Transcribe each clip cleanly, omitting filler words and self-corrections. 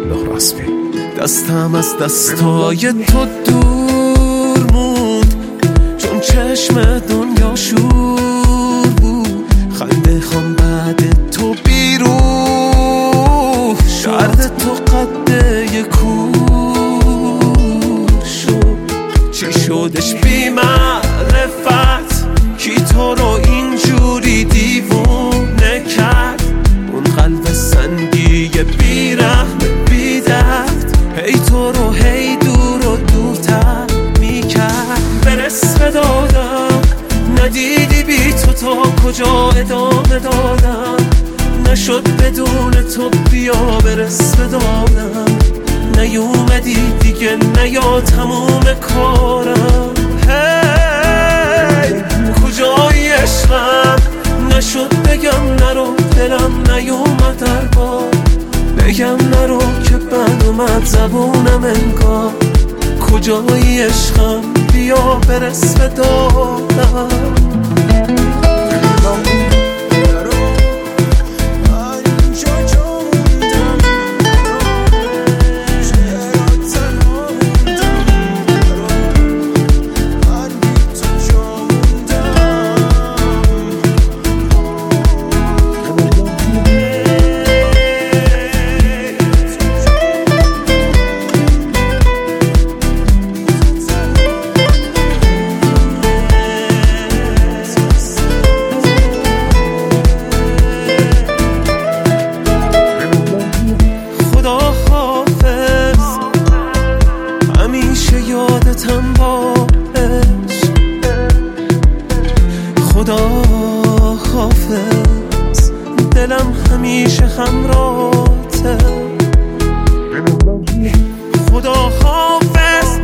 لهراسبی. دستم از دستای تو دور موند، چون چشم دنیا شور بود. خنده خان بعد تو بیروح شد، درد تو قده کور شد. چی شدش بی معرفت، کی تو رو اینجوری دیوونه کرد؟ اون قلب سنگی بی رحم بی درد، هی تو رو هی دور و دورتر میکرد. برس به دادم ندیدی بی تو کجا ادامه دادم. نشد بدون تو بیا برس به دادم. نیومدی دیگه نیا تموم کارم. هی کجای عشقم؟ نشد بگم نرو، دلم نیومد در بار. بگم نرو که بد اومد زبونم انگار. کجای عشقم؟ بیا برس به دادم. یادتم باش خدا حافظ، دلم همیشه همراهته. خدا حافظ،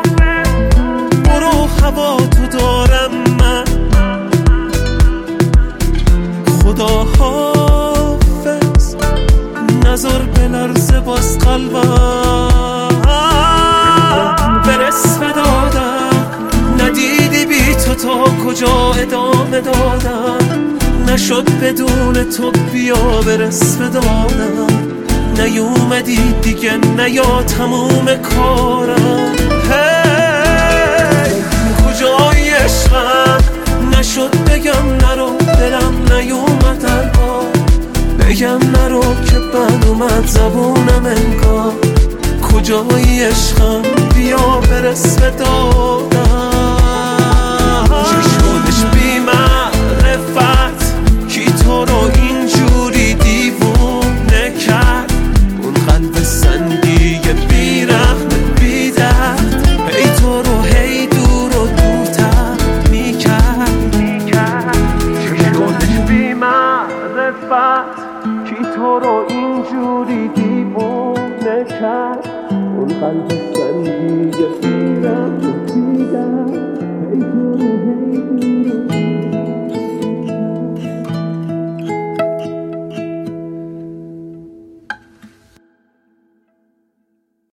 برو هوا تو دارم من. خدا حافظ، نظر به لرزه باز قلبم. برس به دادم ندیدی بی تو کجا ادامه دادم. نشد بدون تو بیا برس به دادم. نیومدی دیگه نیا تموم کارم. هی کجای عشقم؟ نشد بگم نرو، دلم نیومد در بار. بگم نرو که بد اومد زبونم انگار. کجای عشقم؟ بیا برس به دادم. چی شدش بی معرفت، کی تو رو اینجوری دیوونه کرد؟ اون قلب سنگی بی رحم بی درد، هی تو رو هی دور و دورتر میکرد. چی شدش بی معرفت، کی تو رو اینجوری دیوونه کرد؟ اون قلب سنگی بی رحم بی درد، هی تو رو هی دور و دورتر